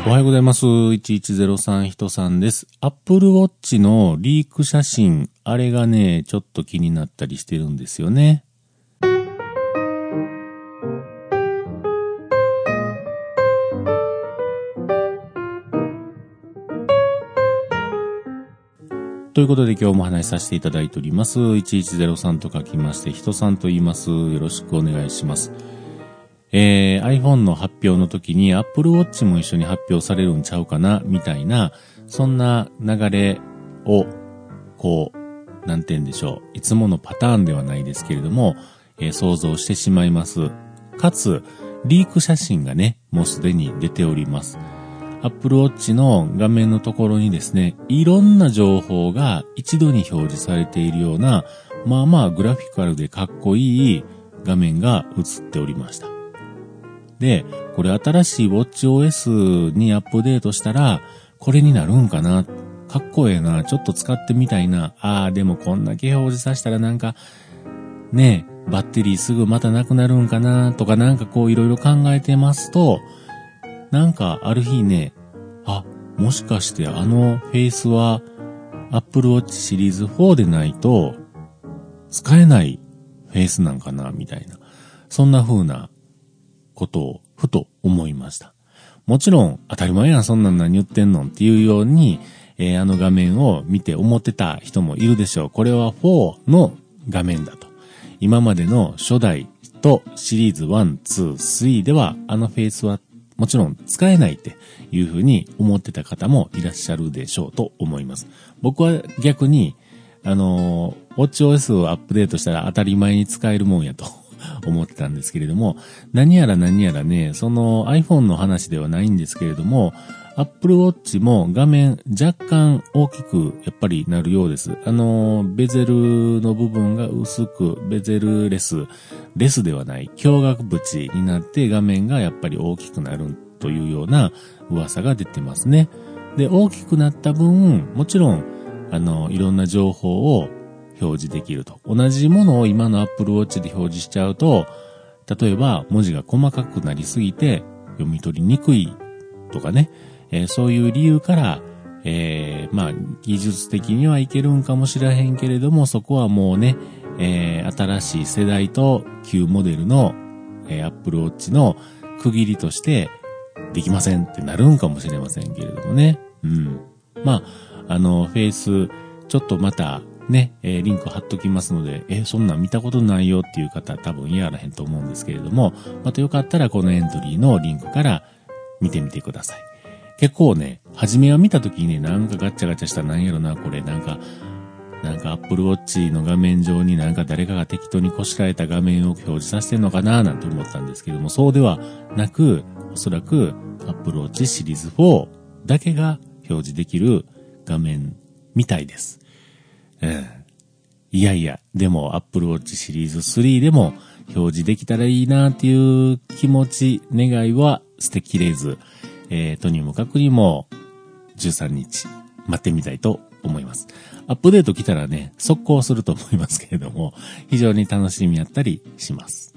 おはようございます。1103人さんです。Apple Watch のリーク写真、あれがね、ちょっと気になったりしてるんですよね。ということで今日も話しさせていただいております。1103と書きまして、人さんと言います。よろしくお願いします。iPhone の発表の時に Apple Watch も一緒に発表されるんちゃうかなみたいな、そんな流れを、なんて言うんでしょう。いつものパターンではないですけれども、想像してしまいます。かつ、リーク写真がね、もうすでに出ております。Apple Watch の画面のところにですね、いろんな情報が一度に表示されているような、まあまあグラフィカルでかっこいい画面が映っておりました。で、これ新しい WatchOS にアップデートしたら、これになるんかな？かっこええな。ちょっと使ってみたいな。でもこんだけ表示させたらなんか、ね、バッテリーすぐまたなくなるんかなとかなんかいろいろ考えてますと、なんかある日ね、もしかしてフェイスは Apple Watch シリーズ4でないと使えないフェイスなんかなみたいな。そんな風なことをふと思いました。もちろん当たり前やんそんなん何言ってんのっていうように、画面を見て思ってた人もいるでしょう。これは4の画面だと。今までの初代とシリーズ1、2、3ではフェイスはもちろん使えないっていうふうに思ってた方もいらっしゃるでしょうと思います。僕は逆にWatchOS をアップデートしたら当たり前に使えるもんやと思ってたんですけれども、何やらね、その iPhone の話ではないんですけれども、Apple Watch も画面若干大きくやっぱりなるようです。ベゼルの部分が薄く、ベゼルレスではない強額縁になって画面がやっぱり大きくなるというような噂が出てますね。で、大きくなった分、もちろんいろんな情報を表示できると。同じものを今の Apple Watch で表示しちゃうと、例えば文字が細かくなりすぎて読み取りにくいとかね、そういう理由から、技術的にはいけるんかもしれへんけれども、そこはもうね、新しい世代と旧モデルの、Apple Watch の区切りとしてできませんってなるんかもしれませんけれどもね。フェイス、ちょっとまたね、リンク貼っときますので、そんなん見たことないよっていう方多分やらへんと思うんですけれども、またよかったらこのエントリーのリンクから見てみてください。結構ね、初めは見たときにね、なんかガッチャガチャしたなんやろな、これ、なんかApple Watch の画面上になんか誰かが適当にこしらえた画面を表示させてんのかななんて思ったんですけども、そうではなく、おそらく Apple Watch シリーズ4だけが表示できる画面みたいです。でも Apple Watch シリーズ3でも表示できたらいいなっていう気持ち、願いは捨てきれず、とにもかくにも13日待ってみたいと思います。アップデート来たらね、速攻すると思いますけれども、非常に楽しみやったりします。